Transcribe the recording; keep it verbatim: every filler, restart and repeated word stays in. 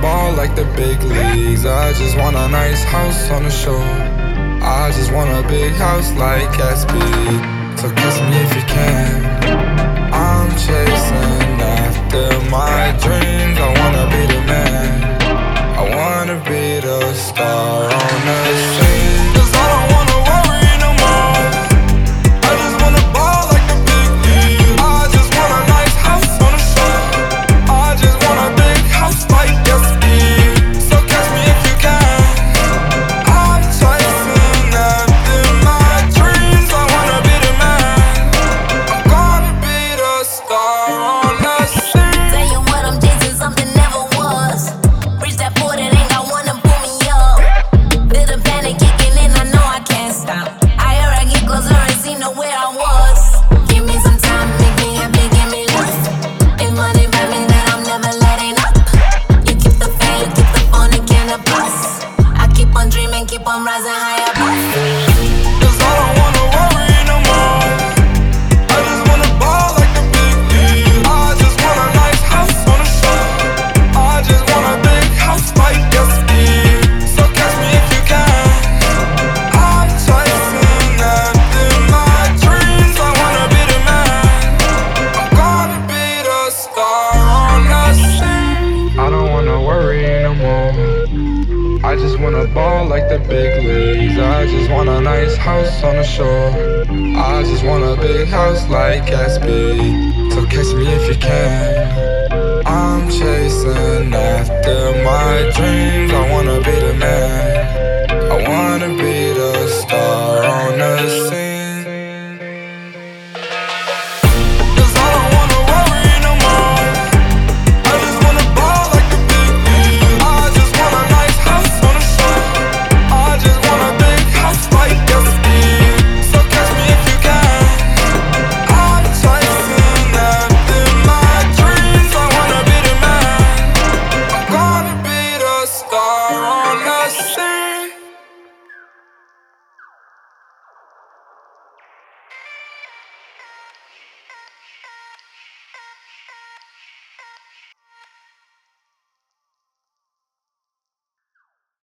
ball like the big leagues. I just want a nice house on the shore. I just want a big house like Gatsby. So kiss me if you can. I'm chasing after my dreams. I wanna be the man. I wanna be the star on the scene. 'Cause I don't wanna worry no more. I just wanna ball like the big leagues. I just want a nice house on the shore. I just want a big house like Gatsby. So catch me if you can. I'm chasing after my dreams. I wanna be the man. I'm gonna be the star on the scene. Tell you what, I'm chasing something never was. Reach that point, it ain't got one to pull me up. Feel the panic kicking in, I know I can't stop. I hear I get closer and see know where I was. Give me some time, make me happy, give me love. If money buy me, then I'm never letting up. You keep the fan, you keep the phone, it can't bust. I keep on dreaming, keep on rising higher above. 'Cause I don't wanna worry no more. I just wanna ball like the big leagues. I just want a nice house on the shore. I just want a big house like Gatsby. So catch me if you can. I'm chasing after my dreams. I wanna be the man. I'm gonna be the star on the scene. I don't wanna worry no more. I just wanna ball like the big leagues. I just want a nice house on the shore. I just want a big house like Gatsby. So catch me if you can. I'm chasing after my dreams. I wanna be the man. I wanna be the star on the scene.